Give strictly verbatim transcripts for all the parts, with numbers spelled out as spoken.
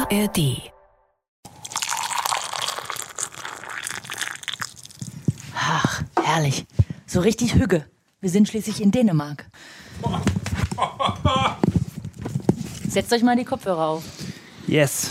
A R D. Ach, herrlich. So richtig Hügge. Wir sind schließlich in Dänemark. Setzt euch mal die Kopfhörer auf. Yes.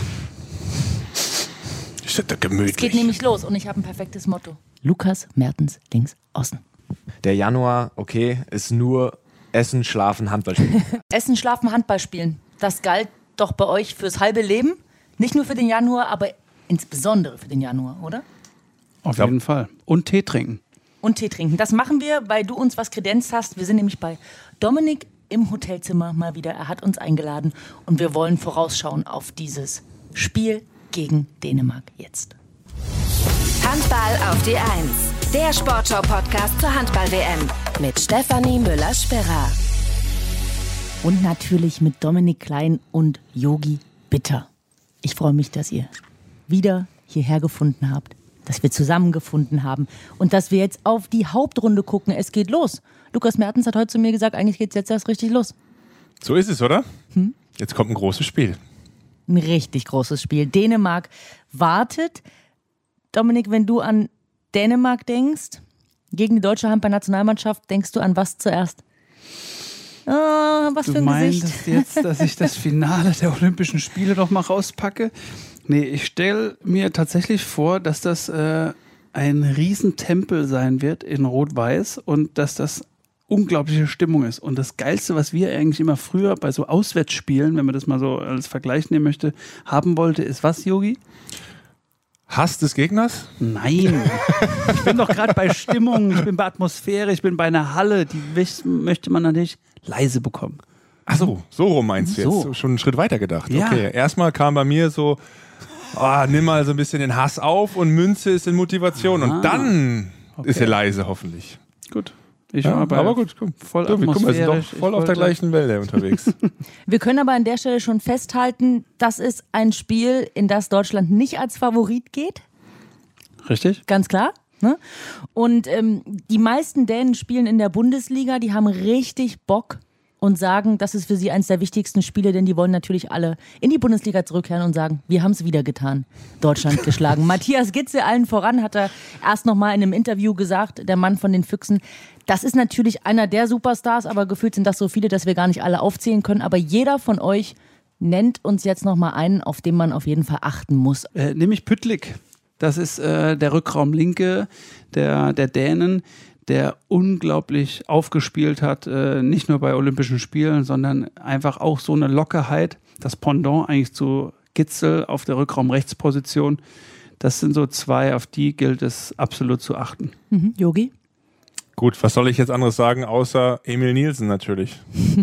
Ist das gemütlich. Es geht nämlich los und ich habe ein perfektes Motto. Lukas Mertens links außen. Der Januar, okay, ist nur Essen, Schlafen, Handball spielen. Essen, Schlafen, Handball spielen. Das galt doch bei euch fürs halbe Leben. Nicht nur für den Januar, aber insbesondere für den Januar, oder? Auf jeden Fall. Und Tee trinken. Und Tee trinken. Das machen wir, weil du uns was kredenzt hast. Wir sind nämlich bei Dominik im Hotelzimmer mal wieder. Er hat uns eingeladen und wir wollen vorausschauen auf dieses Spiel gegen Dänemark jetzt. Handball auf die Eins. Der Sportschau-Podcast zur Handball-W M mit Stefanie Müller-Sperrer. Und natürlich mit Dominik Klein und Yogi Bitter. Ich freue mich, dass ihr wieder hierher gefunden habt, dass wir zusammengefunden haben und dass wir jetzt auf die Hauptrunde gucken. Es geht los. Lukas Mertens hat heute zu mir gesagt, eigentlich geht es jetzt erst richtig los. So ist es, oder? Hm? Jetzt kommt ein großes Spiel. Ein richtig großes Spiel. Dänemark wartet. Dominik, wenn du an Dänemark denkst, gegen die deutsche Handball-Nationalmannschaft, denkst du an was zuerst? Ah, was du für ein meinst Gesicht. jetzt, dass ich das Finale der Olympischen Spiele noch mal rauspacke? Nee, ich stelle mir tatsächlich vor, dass das äh, ein Riesentempel sein wird in Rot-Weiß und dass das unglaubliche Stimmung ist. Und das Geilste, was wir eigentlich immer früher bei so Auswärtsspielen, wenn man das mal so als Vergleich nehmen möchte, haben wollte, ist was, Yogi? Hass des Gegners? Nein, ich bin doch gerade bei Stimmung, ich bin bei Atmosphäre, ich bin bei einer Halle, die möchte man natürlich leise bekommen. Ach so, so rum meinst du So. jetzt? Schon einen Schritt weiter gedacht. Ja. Okay, erstmal kam bei mir so, oh, nimm mal so ein bisschen den Hass auf und Münze ist in Motivation Ah. und dann Okay. ist er leise hoffentlich. Gut. Ich Ja, war bei aber gut, komm. voll Du, wir gucken, wir sind doch atmosphärisch. voll Ich auf der wollte- gleichen Welle unterwegs. Wir können aber an der Stelle schon festhalten, das ist ein Spiel, in das Deutschland nicht als Favorit geht. Richtig? Ganz klar. Ne? Und ähm, die meisten Dänen spielen in der Bundesliga, die haben richtig Bock und sagen, das ist für sie eines der wichtigsten Spiele, denn die wollen natürlich alle in die Bundesliga zurückkehren und sagen, wir haben es wieder getan, Deutschland geschlagen. Matthias Gitzel allen voran hat er erst nochmal in einem Interview gesagt, der Mann von den Füchsen, das ist natürlich einer der Superstars, aber gefühlt sind das so viele, dass wir gar nicht alle aufzählen können, aber jeder von euch nennt uns jetzt nochmal einen, auf den man auf jeden Fall achten muss. Äh, nämlich Püttlik. Das ist äh, der Rückraum Linke der, der Dänen, der unglaublich aufgespielt hat, äh, nicht nur bei Olympischen Spielen, sondern einfach auch so eine Lockerheit, das Pendant eigentlich zu Gitzel auf der Rückraum-Rechtsposition. Das sind so zwei, auf die gilt es absolut zu achten. Mhm. Yogi? Gut, was soll ich jetzt anderes sagen, außer Emil Nielsen natürlich.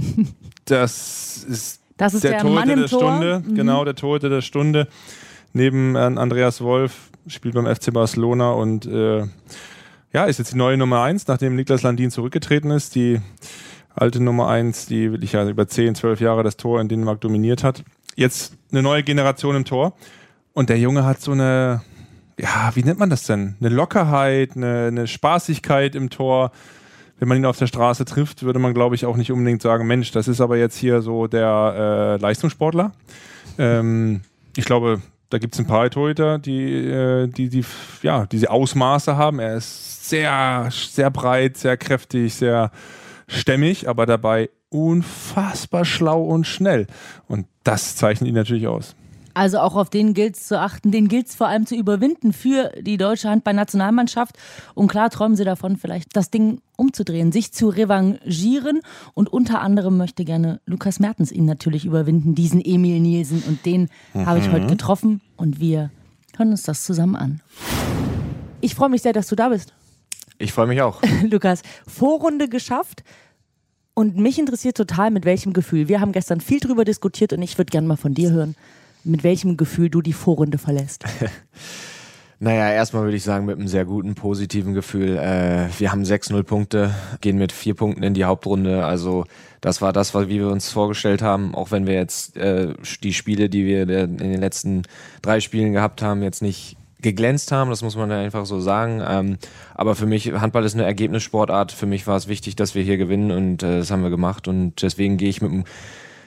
Das ist, Das ist der, der Torhüter Mann im der Tor. Stunde, Mhm. genau, der Torhüter der Stunde. Neben äh, Andreas Wolf, spielt beim F C Barcelona und äh, ja, ist jetzt die neue Nummer eins, nachdem Niklas Landin zurückgetreten ist. Die alte Nummer eins, die wirklich ja über zehn, zwölf Jahre das Tor in Dänemark dominiert hat. Jetzt eine neue Generation im Tor. Und der Junge hat so eine, ja, wie nennt man das denn? Eine Lockerheit, eine, eine Spaßigkeit im Tor. Wenn man ihn auf der Straße trifft, würde man, glaube ich, auch nicht unbedingt sagen, Mensch, das ist aber jetzt hier so der äh, Leistungssportler. Ähm, ich glaube, da gibt es ein paar Torhüter, die, die, die ja, diese Ausmaße haben. Er ist sehr, sehr breit, sehr kräftig, sehr stämmig, aber dabei unfassbar schlau und schnell. Und das zeichnet ihn natürlich aus. Also auch auf den gilt es zu achten, den gilt es vor allem zu überwinden für die deutsche Handball-Nationalmannschaft. Und klar träumen sie davon, vielleicht das Ding umzudrehen, sich zu revanchieren. Und unter anderem möchte gerne Lukas Mertens ihn natürlich überwinden, diesen Emil Nielsen. Und den mhm. habe ich heute getroffen und wir hören uns das zusammen an. Ich freue mich sehr, dass du da bist. Ich freue mich auch. Lukas, Vorrunde geschafft. Und mich interessiert total, mit welchem Gefühl. Wir haben gestern viel drüber diskutiert und ich würde gerne mal von dir hören, mit welchem Gefühl du die Vorrunde verlässt. Naja, erstmal würde ich sagen, mit einem sehr guten, positiven Gefühl. Äh, wir haben sechs null Punkte, gehen mit vier Punkten in die Hauptrunde. Also das war das, was wie wir uns vorgestellt haben. Auch wenn wir jetzt äh, die Spiele, die wir in den letzten drei Spielen gehabt haben, jetzt nicht geglänzt haben, das muss man einfach so sagen. Ähm, aber für mich, Handball ist eine Ergebnissportart. Für mich war es wichtig, dass wir hier gewinnen und äh, das haben wir gemacht. Und deswegen gehe ich mit einem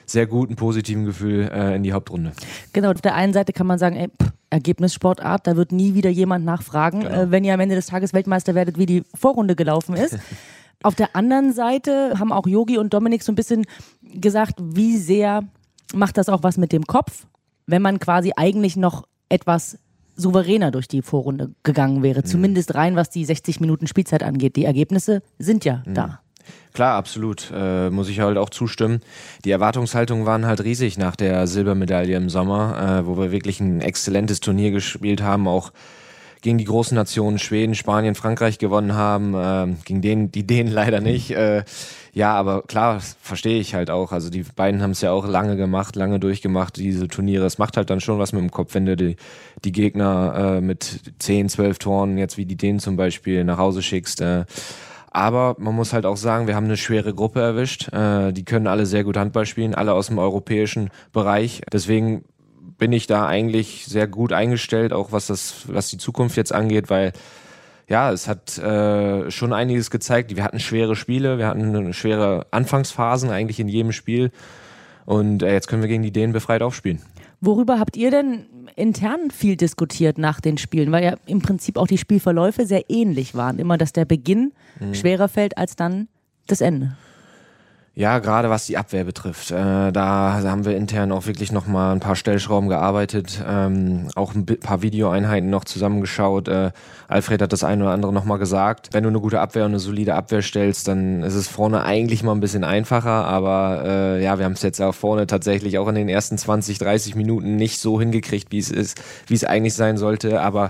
sehr guten, positiven Gefühl äh, in die Hauptrunde. Genau, auf der einen Seite kann man sagen, ey, pff, Ergebnissportart, da wird nie wieder jemand nachfragen, Genau. äh, wenn ihr am Ende des Tages Weltmeister werdet, wie die Vorrunde gelaufen ist. Auf der anderen Seite haben auch Yogi und Dominik so ein bisschen gesagt, wie sehr macht das auch was mit dem Kopf, wenn man quasi eigentlich noch etwas souveräner durch die Vorrunde gegangen wäre. Mhm. Zumindest rein, was die sechzig Minuten Spielzeit angeht. Die Ergebnisse sind ja mhm. da. Klar, absolut. Äh, muss ich halt auch zustimmen. Die Erwartungshaltungen waren halt riesig nach der Silbermedaille im Sommer, äh, wo wir wirklich ein exzellentes Turnier gespielt haben, auch gegen die großen Nationen Schweden, Spanien, Frankreich gewonnen haben, äh, gegen denen, die Dänen leider nicht. Äh, ja, aber klar, verstehe ich halt auch. Also die beiden haben es ja auch lange gemacht, lange durchgemacht, diese Turniere. Es macht halt dann schon was mit dem Kopf, wenn du die, die Gegner äh, mit zehn, zwölf Toren, jetzt wie die Dänen zum Beispiel, nach Hause schickst. Äh, aber man muss halt auch sagen, wir haben eine schwere Gruppe erwischt. Äh, die können alle sehr gut Handball spielen, alle aus dem europäischen Bereich. Deswegen bin ich da eigentlich sehr gut eingestellt, auch was das, was die Zukunft jetzt angeht, weil ja, es hat äh, schon einiges gezeigt. Wir hatten schwere Spiele, wir hatten schwere Anfangsphasen eigentlich in jedem Spiel und äh, jetzt können wir gegen die Dänen befreit aufspielen. Worüber habt ihr denn intern viel diskutiert nach den Spielen? Weil ja im Prinzip auch die Spielverläufe sehr ähnlich waren. Immer, dass der Beginn mhm. schwerer fällt als dann das Ende. Ja, gerade was die Abwehr betrifft, äh, da haben wir intern auch wirklich nochmal ein paar Stellschrauben gearbeitet, ähm, auch ein paar Videoeinheiten noch zusammengeschaut. Äh, Alfred hat das eine oder andere nochmal gesagt. Wenn du eine gute Abwehr und eine solide Abwehr stellst, dann ist es vorne eigentlich mal ein bisschen einfacher, aber äh, ja, wir haben es jetzt auch vorne tatsächlich auch in den ersten zwanzig, dreißig Minuten nicht so hingekriegt, wie es ist, wie es eigentlich sein sollte, aber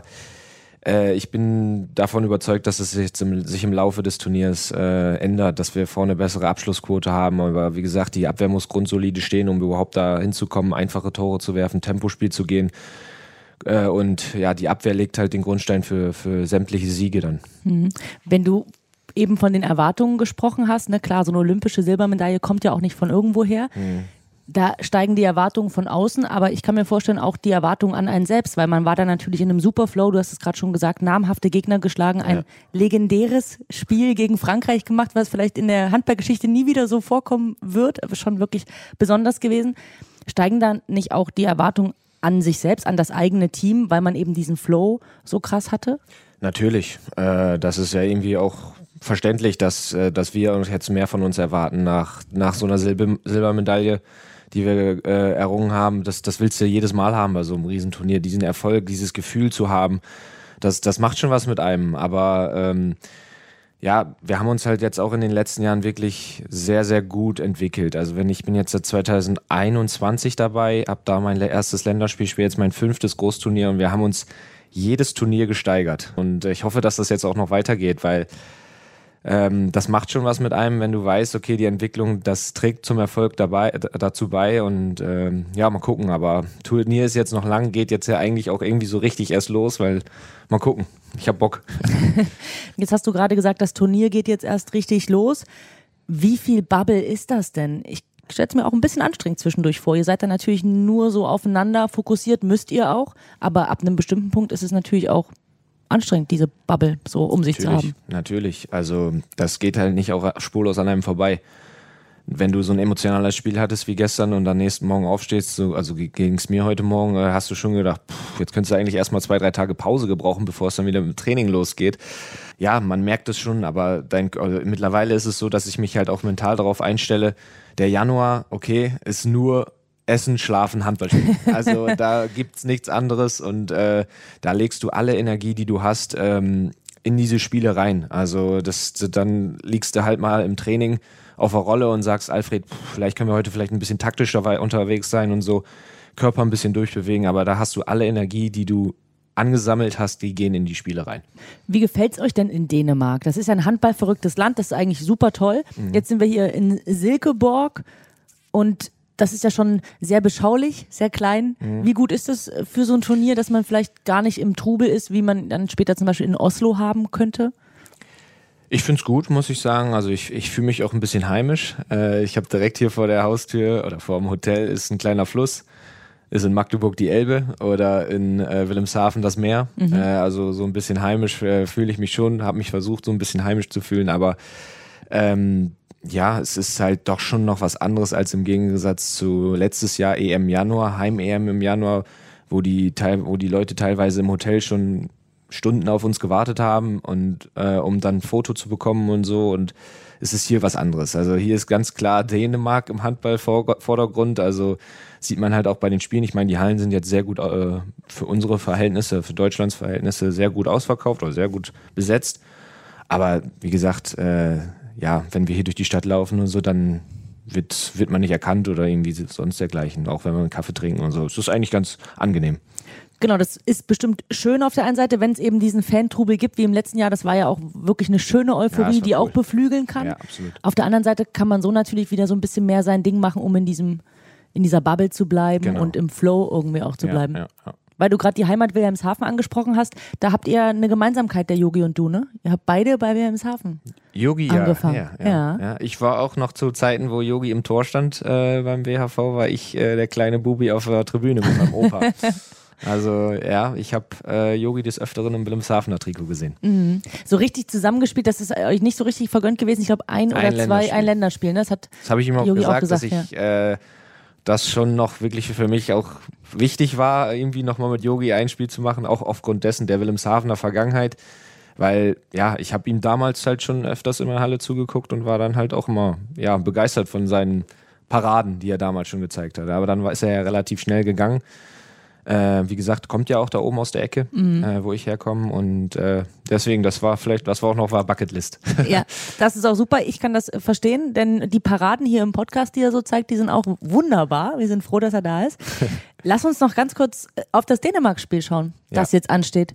ich bin davon überzeugt, dass es sich im, sich im Laufe des Turniers äh, ändert, dass wir vorne bessere Abschlussquote haben. Aber wie gesagt, die Abwehr muss grundsolide stehen, um überhaupt da hinzukommen, einfache Tore zu werfen, Tempospiel zu gehen. Äh, und ja, die Abwehr legt halt den Grundstein für, für sämtliche Siege dann. Mhm. Wenn du eben von den Erwartungen gesprochen hast, ne, klar, so eine olympische Silbermedaille kommt ja auch nicht von irgendwo her. Mhm. Da steigen die Erwartungen von außen, aber ich kann mir vorstellen, auch die Erwartungen an einen selbst, weil man war da natürlich in einem Superflow, du hast es gerade schon gesagt, namhafte Gegner geschlagen, ein ja. legendäres Spiel gegen Frankreich gemacht, was vielleicht in der Handballgeschichte nie wieder so vorkommen wird, aber schon wirklich besonders gewesen. Steigen da nicht auch die Erwartungen an sich selbst, an das eigene Team, weil man eben diesen Flow so krass hatte? Natürlich, äh, das ist ja irgendwie auch verständlich, dass, äh, dass wir uns jetzt mehr von uns erwarten nach, nach so einer Silber- Silbermedaille, die wir äh, errungen haben. Das, das willst du jedes Mal haben bei so einem Riesenturnier, diesen Erfolg, dieses Gefühl zu haben. Das, das macht schon was mit einem, aber ähm, ja, wir haben uns halt jetzt auch in den letzten Jahren wirklich sehr, sehr gut entwickelt. Also wenn ich bin jetzt seit zwanzig einundzwanzig dabei, habe da mein erstes Länderspiel, spiele jetzt mein fünftes Großturnier und wir haben uns jedes Turnier gesteigert. Und ich hoffe, dass das jetzt auch noch weitergeht, weil ähm, das macht schon was mit einem, wenn du weißt, okay, die Entwicklung, das trägt zum Erfolg dabei, d- dazu bei und ähm, ja, mal gucken. Aber Turnier ist jetzt noch lang, geht jetzt ja eigentlich auch irgendwie so richtig erst los, weil mal gucken. Ich hab Bock. Jetzt hast du gerade gesagt, das Turnier geht jetzt erst richtig los. Wie viel Bubble ist das denn? Ich stelle es mir auch ein bisschen anstrengend zwischendurch vor. Ihr seid da natürlich nur so aufeinander fokussiert, müsst ihr auch. Aber ab einem bestimmten Punkt ist es natürlich auch anstrengend, diese Bubble so um sich natürlich, zu haben. Natürlich, also das geht halt nicht auch spurlos an einem vorbei. Wenn du so ein emotionales Spiel hattest wie gestern und dann nächsten Morgen aufstehst, so, also ging es mir heute Morgen, äh, hast du schon gedacht, pff, jetzt könntest du eigentlich erstmal zwei, drei Tage Pause gebrauchen, bevor es dann wieder mit dem Training losgeht. Ja, man merkt es schon, aber dein, also mittlerweile ist es so, dass ich mich halt auch mental darauf einstelle, der Januar, okay, ist nur Essen, Schlafen, Handball spielen. Also da gibt's nichts anderes und äh, da legst du alle Energie, die du hast, ähm, in diese Spiele rein. Also das, dann liegst du halt mal im Training auf der Rolle und sagst, Alfred, pff, vielleicht können wir heute vielleicht ein bisschen taktischer unterwegs sein und so Körper ein bisschen durchbewegen, aber da hast du alle Energie, die du angesammelt hast, die gehen in die Spiele rein. Wie gefällt's euch denn in Dänemark? Das ist ja ein handballverrücktes Land, das ist eigentlich super toll. Mhm. Jetzt sind wir hier in Silkeborg und das ist ja schon sehr beschaulich, sehr klein. Mhm. Wie gut ist das für so ein Turnier, dass man vielleicht gar nicht im Trubel ist, wie man dann später zum Beispiel in Oslo haben könnte? Ich find's gut, muss ich sagen. Also ich, ich fühle mich auch ein bisschen heimisch. Äh, ich habe direkt hier vor der Haustür oder vor dem Hotel ist ein kleiner Fluss. Ist in Magdeburg die Elbe oder in äh, Wilhelmshaven das Meer. Mhm. Äh, also so ein bisschen heimisch äh, fühle ich mich schon. Habe mich versucht, so ein bisschen heimisch zu fühlen. Aber ähm, ja, es ist halt doch schon noch was anderes als im Gegensatz zu letztes Jahr E M Januar, Heim-E M im Januar, wo die, wo die Leute teilweise im Hotel schon Stunden auf uns gewartet haben und äh, um dann ein Foto zu bekommen und so, und es ist hier was anderes. Also hier ist ganz klar Dänemark im Handball-Vordergrund, also sieht man halt auch bei den Spielen. Ich meine, die Hallen sind jetzt sehr gut äh, für unsere Verhältnisse, für Deutschlands Verhältnisse sehr gut ausverkauft oder sehr gut besetzt. Aber wie gesagt, äh, ja, wenn wir hier durch die Stadt laufen und so, dann wird, wird man nicht erkannt oder irgendwie sonst dergleichen, auch wenn wir einen Kaffee trinken und so. Es ist eigentlich ganz angenehm. Genau, das ist bestimmt schön auf der einen Seite, wenn es eben diesen Fantrubel gibt, wie im letzten Jahr. Das war ja auch wirklich eine schöne Euphorie, ja, die cool. auch beflügeln kann. Ja, absolut. Auf der anderen Seite kann man so natürlich wieder so ein bisschen mehr sein Ding machen, um in diesem, in dieser Bubble zu bleiben Genau. und im Flow irgendwie auch zu ja, bleiben. Ja, ja. Weil du gerade die Heimat Wilhelmshaven angesprochen hast, da habt ihr eine Gemeinsamkeit, der Yogi und du, ne? Ihr habt beide bei Wilhelmshaven Yogi, ja, angefangen. ja, ja, Ja. ja. Ich war auch noch zu Zeiten, wo Yogi im Tor stand äh, beim W H V, war ich äh, der kleine Bubi auf der Tribüne mit meinem Opa. Also ja, ich habe äh, Yogi des Öfteren im Wilhelmshavener Trikot gesehen. Mhm. So richtig zusammengespielt, das ist euch nicht so richtig vergönnt gewesen. Ich glaube, ein, Ein oder zwei, Länderspiel. ein Länderspiel. Ne? Das hat Das habe ich ihm auch Yogi gesagt, auch gesagt, dass ich äh, das schon noch wirklich für mich auch wichtig war, irgendwie nochmal mit Yogi ein Spiel zu machen, auch aufgrund dessen der Wilhelmshavener Vergangenheit. Weil, ja, ich habe ihm damals halt schon öfters in der Halle zugeguckt und war dann halt auch immer ja, begeistert von seinen Paraden, die er damals schon gezeigt hat. Aber dann ist er ja relativ schnell gegangen. Äh, wie gesagt, kommt ja auch da oben aus der Ecke, mhm. äh, wo ich herkomme, und äh, deswegen, das war vielleicht, das war auch noch war Bucketlist. Ja, das ist auch super, ich kann das verstehen, denn die Paraden hier im Podcast, die er so zeigt, die sind auch wunderbar, wir sind froh, dass er da ist. Lass uns noch ganz kurz auf das Dänemark-Spiel schauen, das ja. jetzt ansteht.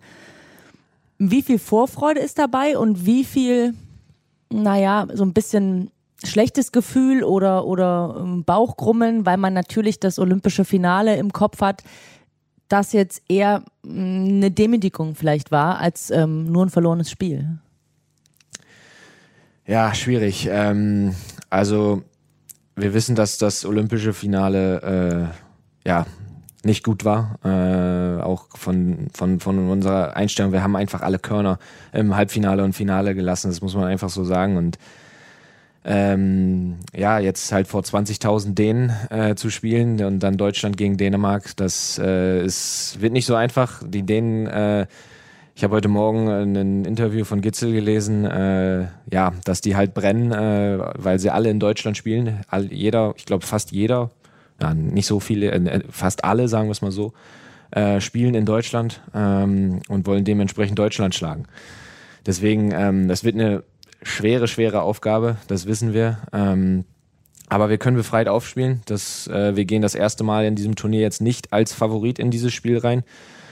Wie viel Vorfreude ist dabei und wie viel, naja, so ein bisschen schlechtes Gefühl oder, oder Bauchgrummeln, weil man natürlich das olympische Finale im Kopf hat, das jetzt eher eine Demütigung vielleicht war, als ähm, nur ein verlorenes Spiel? Ja, schwierig. Ähm, also wir wissen, dass das olympische Finale äh, ja nicht gut war, äh, auch von, von, von unserer Einstellung. Wir haben einfach alle Körner im Halbfinale und Finale gelassen, das muss man einfach so sagen. Und Ähm, ja, jetzt halt vor zwanzigtausend Dänen äh, zu spielen und dann Deutschland gegen Dänemark, das äh, ist, wird nicht so einfach. Die Dänen, äh, ich habe heute Morgen ein Interview von Gitzel gelesen, äh, ja, dass die halt brennen, äh, weil sie alle in Deutschland spielen. All, jeder, ich glaube fast jeder, ja, nicht so viele, äh, fast alle, sagen wir es mal so, äh, spielen in Deutschland ähm, und wollen dementsprechend Deutschland schlagen. Deswegen, ähm, das wird eine schwere, schwere Aufgabe, das wissen wir. Ähm, aber wir können befreit aufspielen. Das, äh, wir gehen das erste Mal in diesem Turnier jetzt nicht als Favorit in dieses Spiel rein.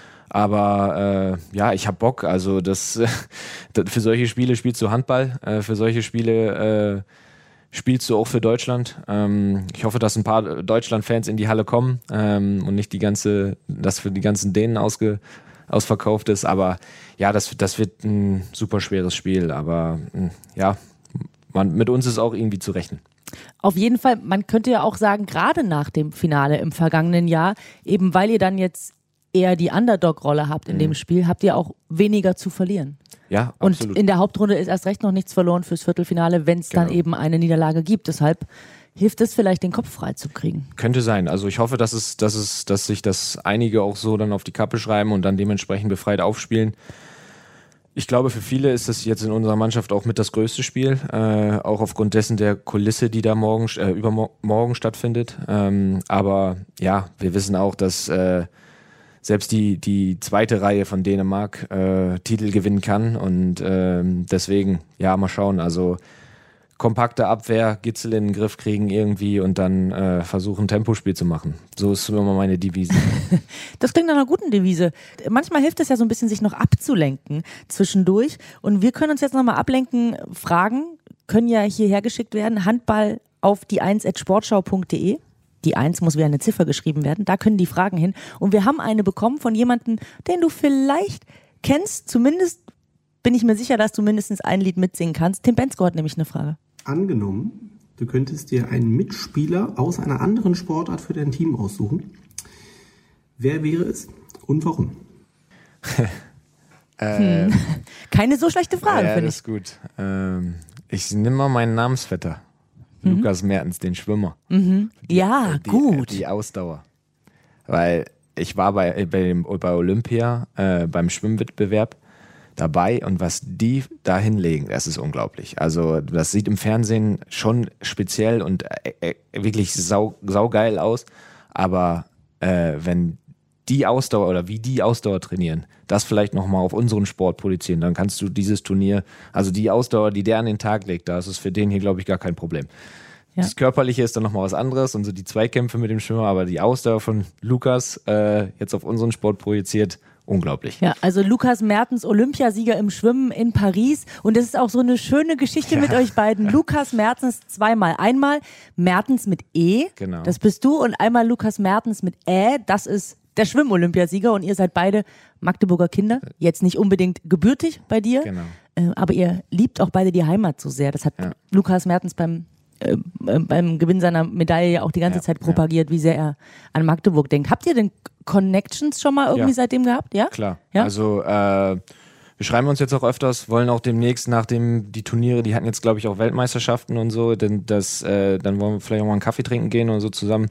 Aber äh, ja, ich habe Bock. Also das, das für solche Spiele spielst du Handball. Äh, für solche Spiele äh, spielst du auch für Deutschland. Ähm, ich hoffe, dass ein paar Deutschland-Fans in die Halle kommen ähm, und nicht die ganze, dass für die ganzen Dänen ausge ausverkauft ist, aber ja, das, das wird ein super schweres Spiel, aber ja, man, mit uns ist auch irgendwie zu rechnen. Auf jeden Fall, man könnte ja auch sagen, gerade nach dem Finale im vergangenen Jahr, eben weil ihr dann jetzt eher die Underdog-Rolle habt in mhm. dem Spiel, habt ihr auch weniger zu verlieren. Ja, absolut. Und in der Hauptrunde ist erst recht noch nichts verloren fürs Viertelfinale, wenn es genau. dann eben eine Niederlage gibt. Deshalb hilft es vielleicht, den Kopf frei zu kriegen. Könnte sein. Also ich hoffe, dass es, dass es, dass sich das einige auch so dann auf die Kappe schreiben und dann dementsprechend befreit aufspielen. Ich glaube, für viele ist das jetzt in unserer Mannschaft auch mit das größte Spiel, äh, auch aufgrund dessen der Kulisse, die da morgen, äh, übermorgen stattfindet. Ähm, aber ja, wir wissen auch, dass äh, selbst die, die zweite Reihe von Dänemark äh, Titel gewinnen kann und äh, deswegen, ja, mal schauen. Also kompakte Abwehr, Gitzel in den Griff kriegen irgendwie und dann äh, versuchen, Tempospiel zu machen. So ist immer meine Devise. Das klingt nach einer guten Devise. Manchmal hilft es ja so ein bisschen, sich noch abzulenken zwischendurch. Und wir können uns jetzt nochmal ablenken. Fragen können ja hierher geschickt werden. Handball auf die eins at sportschau punkt de. Die eins muss wie eine Ziffer geschrieben werden. Da können die Fragen hin. Und wir haben eine bekommen von jemandem, den du vielleicht kennst. Zumindest bin ich mir sicher, dass du mindestens ein Lied mitsingen kannst. Tim Bensko hat nämlich eine Frage. Angenommen, du könntest dir einen Mitspieler aus einer anderen Sportart für dein Team aussuchen. Wer wäre es und warum? hm. Keine so schlechte Frage, ja, finde ich. Das ist gut. Ähm, ich nehme mal meinen Namensvetter. Mhm. Lukas Mertens, den Schwimmer. Mhm. Ja, die, gut. Die Ausdauer. Weil ich war bei, bei, bei Olympia äh, beim Schwimmwettbewerb dabei und was die da hinlegen, das ist unglaublich. Also das sieht im Fernsehen schon speziell und äh, äh, wirklich sau, saugeil aus, aber äh, wenn die Ausdauer oder wie die Ausdauer trainieren, das vielleicht nochmal auf unseren Sport projizieren, dann kannst du dieses Turnier, also die Ausdauer, die der an den Tag legt, da ist es für den hier, glaube ich, gar kein Problem. Ja. Das Körperliche ist dann nochmal was anderes und so die Zweikämpfe mit dem Schwimmer, aber die Ausdauer von Lukas äh, jetzt auf unseren Sport projiziert, unglaublich. Ja, also Lukas Mertens, Olympiasieger im Schwimmen in Paris und das ist auch so eine schöne Geschichte ja. mit euch beiden. Lukas Mertens zweimal. Einmal Mertens mit E, genau. Das bist du und einmal Lukas Mertens mit Ä, das ist der Schwimm-Olympiasieger und ihr seid beide Magdeburger Kinder. Jetzt nicht unbedingt gebürtig bei dir, genau. äh, aber ihr liebt auch beide die Heimat so sehr. Das hat ja. Lukas Mertens beim äh, beim Gewinn seiner Medaille ja auch die ganze ja, Zeit propagiert, ja. wie sehr er an Magdeburg denkt. Habt ihr denn Connections schon mal irgendwie ja. seitdem gehabt? Ja, klar. Ja? Also äh, wir schreiben uns jetzt auch öfters, wollen auch demnächst, nachdem die Turniere, die hatten jetzt glaube ich auch Weltmeisterschaften und so, denn das, äh, dann wollen wir vielleicht auch mal einen Kaffee trinken gehen oder so zusammen.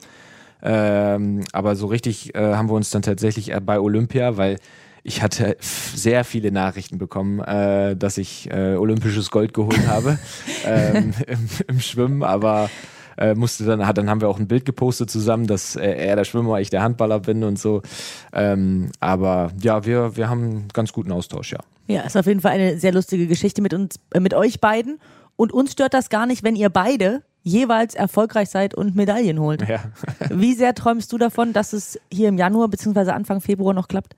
Ähm, aber so richtig äh, haben wir uns dann tatsächlich äh, bei Olympia, weil ich hatte f- sehr viele Nachrichten bekommen, äh, dass ich äh, olympisches Gold geholt habe ähm, im, im Schwimmen, aber äh, musste dann, hat, dann haben wir auch ein Bild gepostet zusammen, dass äh, er der Schwimmer, ich der Handballer bin und so. Ähm, aber ja, wir, wir haben einen ganz guten Austausch, ja. Ja, ist auf jeden Fall eine sehr lustige Geschichte mit uns, äh, mit euch beiden. Und uns stört das gar nicht, wenn ihr beide jeweils erfolgreich seid und Medaillen holt. Ja. Wie sehr träumst du davon, dass es hier im Januar bzw. Anfang Februar noch klappt?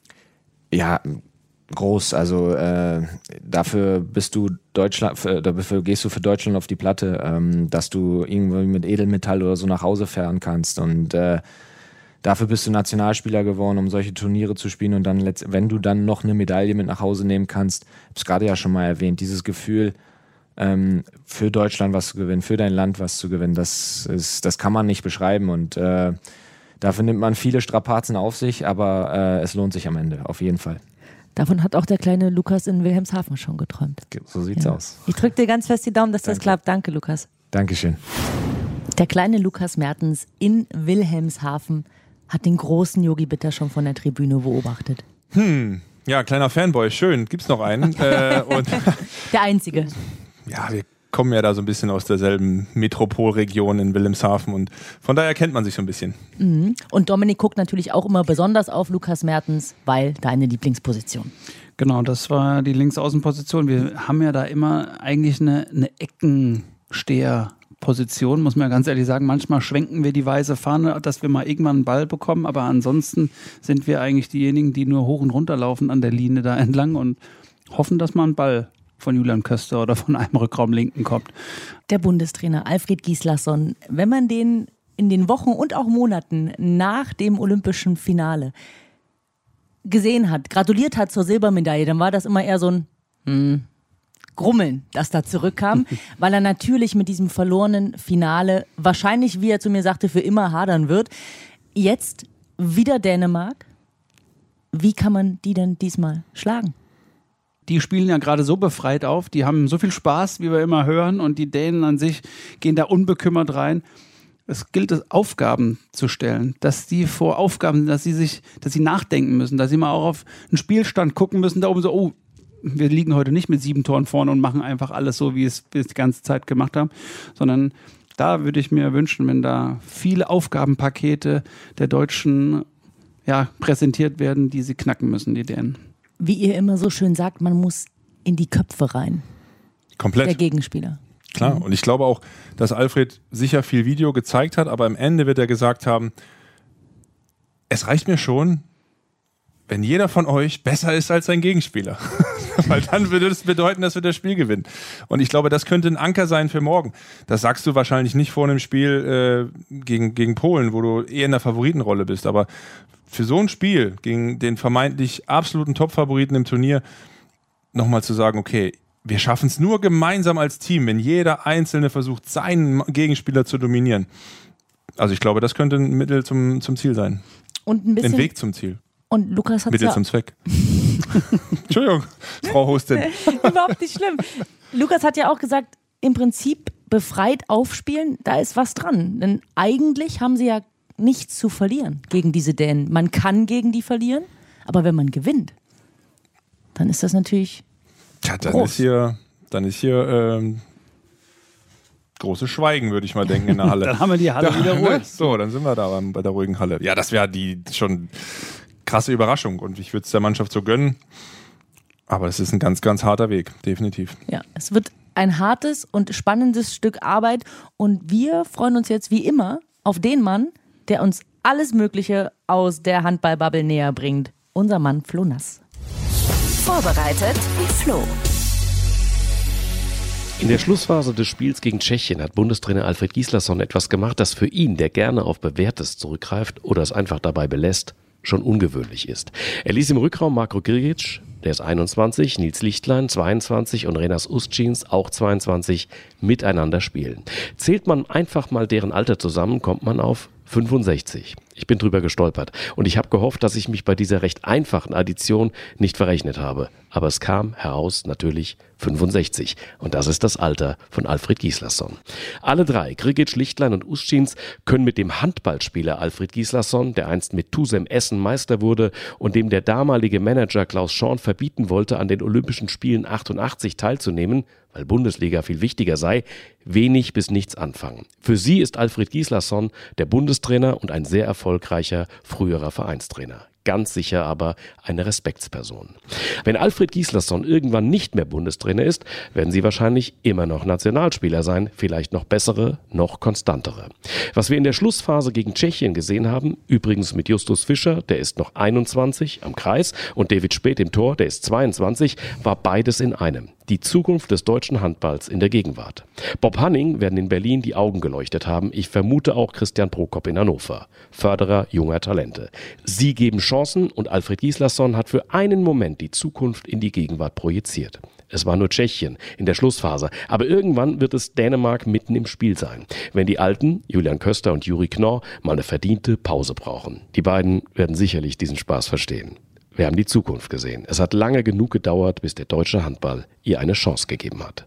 Ja, groß. Also äh, dafür bist du Deutschland, für, dafür gehst du für Deutschland auf die Platte, ähm, dass du irgendwie mit Edelmetall oder so nach Hause fahren kannst. Und äh, dafür bist du Nationalspieler geworden, um solche Turniere zu spielen. Und dann, letzt- wenn du dann noch eine Medaille mit nach Hause nehmen kannst, ich habe es gerade ja schon mal erwähnt, dieses Gefühl, ähm, für Deutschland was zu gewinnen, für dein Land was zu gewinnen, das ist, das kann man nicht beschreiben. Und äh, dafür nimmt man viele Strapazen auf sich, aber äh, es lohnt sich am Ende, auf jeden Fall. Davon hat auch der kleine Lukas in Wilhelmshaven schon geträumt. So sieht's ja. aus. Ich drücke dir ganz fest die Daumen, dass Danke. das klappt. Danke, Lukas. Dankeschön. Der kleine Lukas Mertens in Wilhelmshaven hat den großen Yogi Bitter schon von der Tribüne beobachtet. Hm, ja, kleiner Fanboy, schön. Gibt's noch einen? äh, und der einzige. Ja, wir kommen ja da so ein bisschen aus derselben Metropolregion in Wilhelmshaven und von daher kennt man sich so ein bisschen. Mhm. Und Dominik guckt natürlich auch immer besonders auf Lukas Mertens, weil deine Lieblingsposition. Genau, das war die Linksaußenposition. Wir haben ja da immer eigentlich eine, eine Eckensteherposition, muss man ja ganz ehrlich sagen. Manchmal schwenken wir die weiße Fahne, dass wir mal irgendwann einen Ball bekommen, aber ansonsten sind wir eigentlich diejenigen, die nur hoch und runter laufen an der Linie da entlang und hoffen, dass mal ein Ball von Julian Köster oder von einem Rückraumlinken kommt. Der Bundestrainer Alfred Gislason, wenn man den in den Wochen und auch Monaten nach dem olympischen Finale gesehen hat, gratuliert hat zur Silbermedaille, dann war das immer eher so ein hm, Grummeln, das da zurückkam, weil er natürlich mit diesem verlorenen Finale wahrscheinlich, wie er zu mir sagte, für immer hadern wird. Jetzt wieder Dänemark. Wie kann man die denn diesmal schlagen? Die spielen ja gerade so befreit auf, die haben so viel Spaß, wie wir immer hören, und die Dänen an sich gehen da unbekümmert rein. Es gilt es, Aufgaben zu stellen, dass die vor Aufgaben, dass sie sich, dass sie nachdenken müssen, dass sie mal auch auf einen Spielstand gucken müssen, da oben so, oh, wir liegen heute nicht mit sieben Toren vorne und machen einfach alles so, wie es wir es die ganze Zeit gemacht haben, sondern da würde ich mir wünschen, wenn da viele Aufgabenpakete der Deutschen ja, präsentiert werden, die sie knacken müssen, die Dänen. Wie ihr immer so schön sagt, man muss in die Köpfe rein. Komplett. Der Gegenspieler. Klar, Mhm. und ich glaube auch, dass Alfred sicher viel Video gezeigt hat, aber am Ende wird er gesagt haben, es reicht mir schon, wenn jeder von euch besser ist als sein Gegenspieler. Weil dann würde das bedeuten, dass wir das Spiel gewinnen. Und ich glaube, das könnte ein Anker sein für morgen. Das sagst du wahrscheinlich nicht vor einem Spiel äh, gegen, gegen Polen, wo du eher in der Favoritenrolle bist, aber für so ein Spiel gegen den vermeintlich absoluten Top-Favoriten im Turnier nochmal zu sagen, okay, wir schaffen es nur gemeinsam als Team, wenn jeder Einzelne versucht, seinen Gegenspieler zu dominieren. Also ich glaube, das könnte ein Mittel zum, zum Ziel sein. Und ein bisschen, ein Weg zum Ziel. Und Lukas hat Mittel ja zum Zweck. Entschuldigung, Frau Hostin. Überhaupt nicht schlimm. Lukas hat ja auch gesagt, im Prinzip befreit aufspielen, da ist was dran. Denn eigentlich haben sie ja nichts zu verlieren gegen diese Dänen. Man kann gegen die verlieren, aber wenn man gewinnt, dann ist das natürlich ja, dann groß. ist hier, dann ist hier ähm, großes Schweigen, würde ich mal denken, in der Halle. Dann haben wir die Halle da, wieder ruhig. So, dann sind wir da bei der ruhigen Halle. Ja, das wäre die schon krasse Überraschung und ich würde es der Mannschaft so gönnen. Aber es ist ein ganz, ganz harter Weg, definitiv. Ja, es wird ein hartes und spannendes Stück Arbeit und wir freuen uns jetzt wie immer auf den Mann, der uns alles Mögliche aus der Handballbubble näher bringt. Unser Mann Flo Nass. Vorbereitet wie Flo. In der Schlussphase des Spiels gegen Tschechien hat Bundestrainer Alfred Gislason etwas gemacht, das für ihn, der gerne auf Bewährtes zurückgreift oder es einfach dabei belässt, schon ungewöhnlich ist. Er ließ im Rückraum Marko Grgic, der ist einundzwanzig, Nils Lichtlein zweiundzwanzig und Renas Ustschins, auch zweiundzwanzig, miteinander spielen. Zählt man einfach mal deren Alter zusammen, kommt man auf fünfundsechzig. Ich bin drüber gestolpert und ich habe gehofft, dass ich mich bei dieser recht einfachen Addition nicht verrechnet habe. Aber es kam heraus natürlich fünfundsechzig und das ist das Alter von Alfred Gislason. Alle drei, Grgic, Lichtlein und Ustschins, können mit dem Handballspieler Alfred Gislason, der einst mit Tusem Essen Meister wurde und dem der damalige Manager Klaus Schorn verbieten wollte, an den Olympischen Spielen achtundachtzig teilzunehmen, weil Bundesliga viel wichtiger sei, wenig bis nichts anfangen. Für sie ist Alfred Gislason der Bundestrainer und ein sehr erfolgreicher früherer Vereinstrainer. Ganz sicher aber eine Respektsperson. Wenn Alfred Gislason irgendwann nicht mehr Bundestrainer ist, werden sie wahrscheinlich immer noch Nationalspieler sein, vielleicht noch bessere, noch konstantere. Was wir in der Schlussphase gegen Tschechien gesehen haben, übrigens mit Justus Fischer, der ist noch einundzwanzig am Kreis, und David Späth im Tor, der ist zweiundzwanzig, war beides in einem. Die Zukunft des deutschen Handballs in der Gegenwart. Bob Hanning werden in Berlin die Augen geleuchtet haben. Ich vermute auch Christian Prokop in Hannover. Förderer junger Talente. Sie geben Chancen und Alfred Gislason hat für einen Moment die Zukunft in die Gegenwart projiziert. Es war nur Tschechien in der Schlussphase. Aber irgendwann wird es Dänemark mitten im Spiel sein. Wenn die Alten, Julian Köster und Juri Knorr, mal eine verdiente Pause brauchen. Die beiden werden sicherlich diesen Spaß verstehen. Wir haben die Zukunft gesehen. Es hat lange genug gedauert, bis der deutsche Handball ihr eine Chance gegeben hat.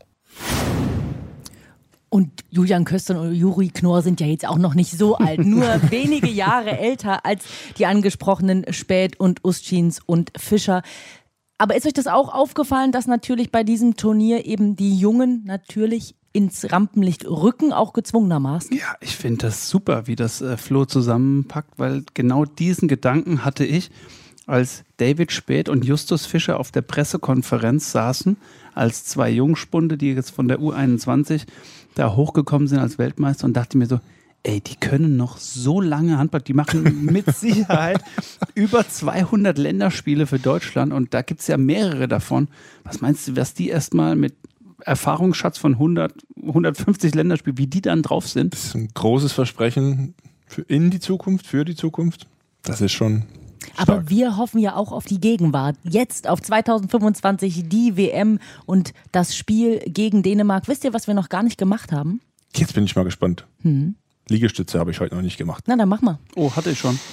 Und Julian Köster und Juri Knorr sind ja jetzt auch noch nicht so alt, nur wenige Jahre älter als die angesprochenen Späth und Ustschins und Fischer. Aber ist euch das auch aufgefallen, dass natürlich bei diesem Turnier eben die Jungen natürlich ins Rampenlicht rücken, auch gezwungenermaßen? Ja, ich finde das super, wie das äh, Flo zusammenpackt, weil genau diesen Gedanken hatte ich, als David Späth und Justus Fischer auf der Pressekonferenz saßen, als zwei Jungspunde, die jetzt von der U einundzwanzig da hochgekommen sind als Weltmeister, und dachte mir so, ey, die können noch so lange Handball, die machen mit Sicherheit über zweihundert Länderspiele für Deutschland und da gibt es ja mehrere davon. Was meinst du, was die erstmal mit Erfahrungsschatz von hundert, hundertfünfzig Länderspielen, wie die dann drauf sind? Das ist ein großes Versprechen für in die Zukunft, für die Zukunft. Das ist schon stark. Aber wir hoffen ja auch auf die Gegenwart. Jetzt auf zweitausendfünfundzwanzig die W M und das Spiel gegen Dänemark. Wisst ihr, was wir noch gar nicht gemacht haben? Jetzt bin ich mal gespannt. Hm. Liegestütze habe ich heute noch nicht gemacht. Na, dann mach mal. Oh, hatte ich schon.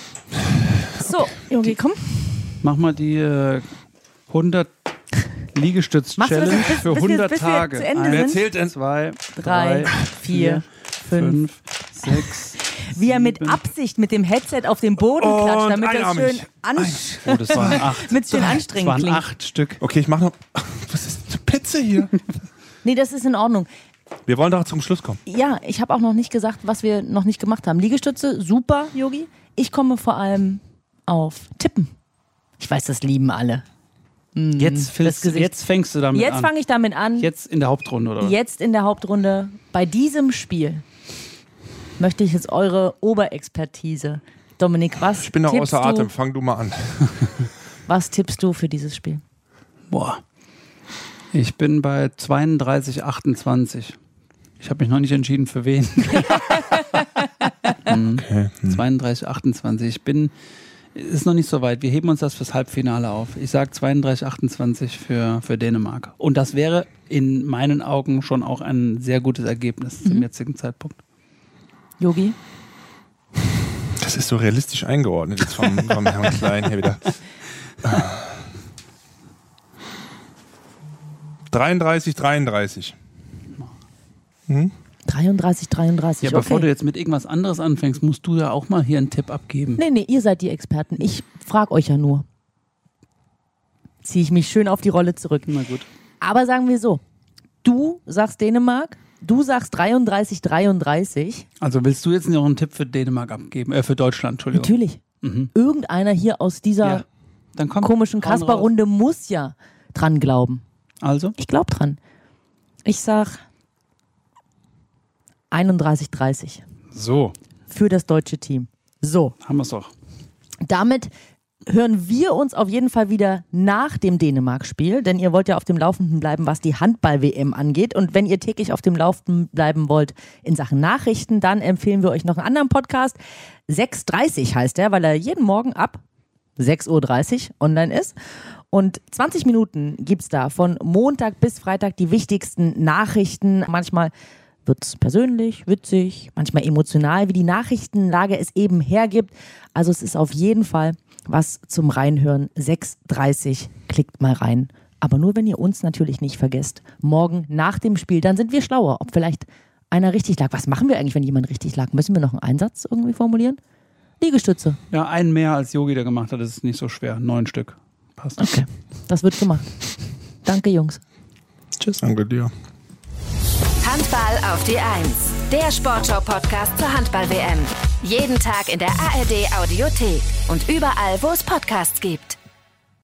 So, Jogi, komm. Mach mal die äh, hundert Liegestütz-Challenge Machst du das, bis- für bis wir- hundert bis wir Tage. zu Ende Eins, sind? zählt denn? Zwei, Drei, drei, vier, fünf. sechs. Wie er mit Absicht mit dem Headset auf den Boden Und klatscht, damit das einarmig. schön, an Oh, das waren acht. mit schön Das anstrengend waren klingt. acht Stück. Okay, ich mache noch. Was ist eine Pizza hier? Nee, das ist in Ordnung. Wir wollen doch zum Schluss kommen. Ja, ich habe auch noch nicht gesagt, was wir noch nicht gemacht haben. Liegestütze, super, Yogi. Ich komme vor allem auf Tippen. Ich weiß, das lieben alle. Jetzt, fängst, Gesicht. jetzt fängst du damit Jetzt an. fange ich damit an. Jetzt in der Hauptrunde, oder? Jetzt in der Hauptrunde. Bei diesem Spiel möchte ich jetzt eure Oberexpertise. Dominik, was Ich bin noch tippst außer du, Atem. Fang du mal an. Was tippst du für dieses Spiel? Boah. Ich bin bei zweiunddreißig achtundzwanzig. Ich habe mich noch nicht entschieden, für wen. mhm. Okay. Hm. zweiunddreißig achtundzwanzig. Ich bin, ist noch nicht so weit. Wir heben uns das fürs Halbfinale auf. Ich sage zweiunddreißig achtundzwanzig für, für Dänemark. Und das wäre in meinen Augen schon auch ein sehr gutes Ergebnis Mhm. zum jetzigen Zeitpunkt. Yogi? Das ist so realistisch eingeordnet jetzt vom, vom Herrn Klein hier wieder. dreiunddreißig dreiunddreißig. Hm? dreiunddreißig, dreiunddreißig. Ja, okay. bevor du jetzt mit irgendwas anderes anfängst, musst du ja auch mal hier einen Tipp abgeben. Nee, nee, ihr seid die Experten. Ich frage euch ja nur. Ziehe ich mich schön auf die Rolle zurück. Na gut. Aber sagen wir so, du sagst Dänemark, du sagst dreiunddreißig, dreiunddreißig. Also willst du jetzt noch einen Tipp für Dänemark abgeben? Äh, für Deutschland, Entschuldigung. Natürlich. Mhm. Irgendeiner hier aus dieser Ja. Dann komm, komischen hauen raus. Kasper-Runde muss ja dran glauben. Also? Ich glaube dran. Ich sag einunddreißig, dreißig So, für das deutsche Team. So, haben wir es doch. damit hören wir uns auf jeden Fall wieder nach dem Dänemark-Spiel, denn ihr wollt ja auf dem Laufenden bleiben, was die Handball-W M angeht. Und wenn ihr täglich auf dem Laufenden bleiben wollt in Sachen Nachrichten, dann empfehlen wir euch noch einen anderen Podcast. sechs Uhr dreißig heißt der, weil er jeden Morgen ab sechs Uhr dreißig online ist. Und zwanzig Minuten gibt's da von Montag bis Freitag die wichtigsten Nachrichten. Manchmal wird's persönlich, witzig, manchmal emotional, wie die Nachrichtenlage es eben hergibt. Also es ist auf jeden Fall was zum Reinhören. sechs Uhr dreißig, klickt mal rein. Aber nur, wenn ihr uns natürlich nicht vergesst. Morgen nach dem Spiel, dann sind wir schlauer, ob vielleicht einer richtig lag. Was machen wir eigentlich, wenn jemand richtig lag? Müssen wir noch einen Einsatz irgendwie formulieren? Liegestütze. Ja, einen mehr als Yogi, der gemacht hat, das ist nicht so schwer. Neun Stück. Passt. Okay, das wird gemacht. Danke, Jungs. Tschüss. Danke dir. Handball auf die Eins. Der Sportschau-Podcast zur Handball-W M. Jeden Tag in der A R D-Audiothek und überall, wo es Podcasts gibt.